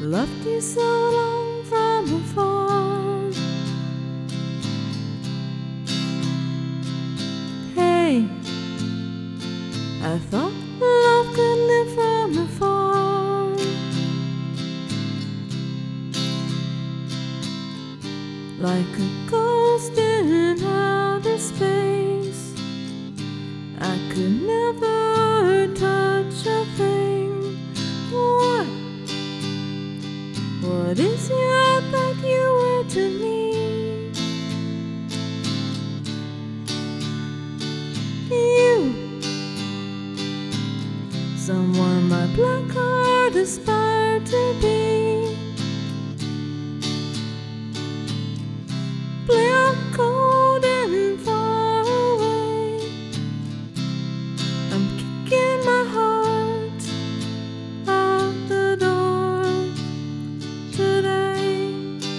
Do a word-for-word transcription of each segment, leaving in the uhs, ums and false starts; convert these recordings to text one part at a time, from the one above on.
loved you so long from afar. Hey, I thought love could live from afar. Like a ghost in outer space, I could never touch a thing. What? What is it that you were to me? You, someone my black heart aspired to be. Black, cold and far away, I'm kicking my heart out the door today.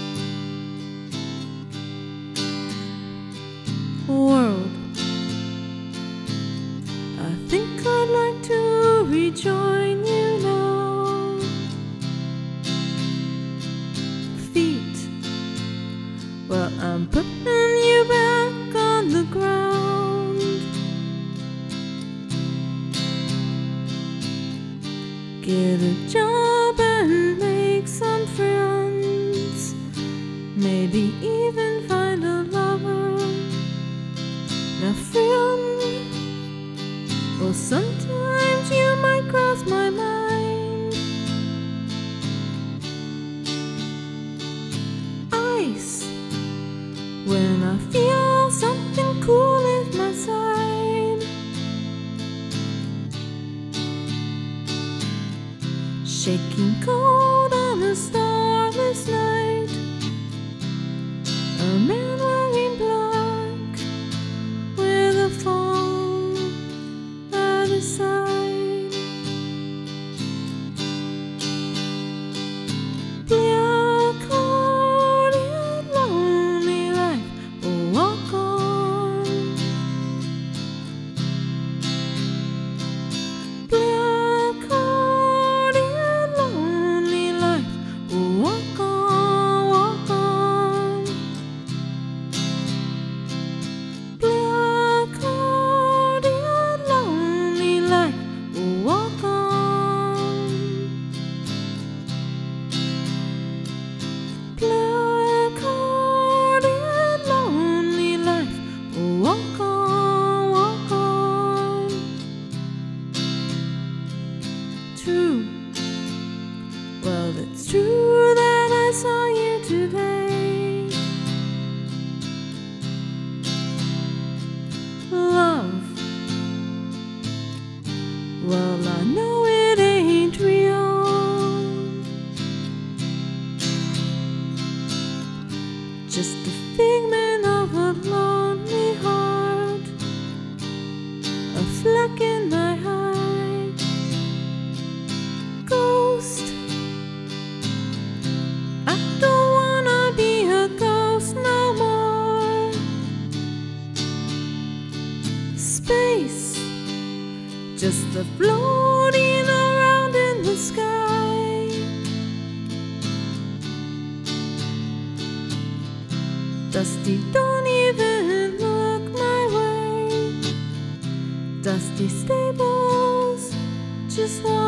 World, I think I'd like to rejoin you now. Feet, well, I'm putting you back on the ground. Get a job and make some friends, maybe even find a lover. Now friend, well, sometimes you might cross my mind. Ice, when I feel something cool at my side. Shaking cold on a starless night, a man wearing black with a phone at his side. Black hearted, lonely life will walk on. Black hearted, lonely life will walk on, walk on. Black hearted, lonely life will walk on. Black hearted, lonely life will walk on, walk on. True, well, it's true that I saw you today. Love, well, I know it ain't real. Just a figment of a lonely heart, a fleck in my eye. Ghost, I don't wanna be a ghost no more. Space, just a floating around in the sky. Dusty, don't even look my way. Dusty stables, just like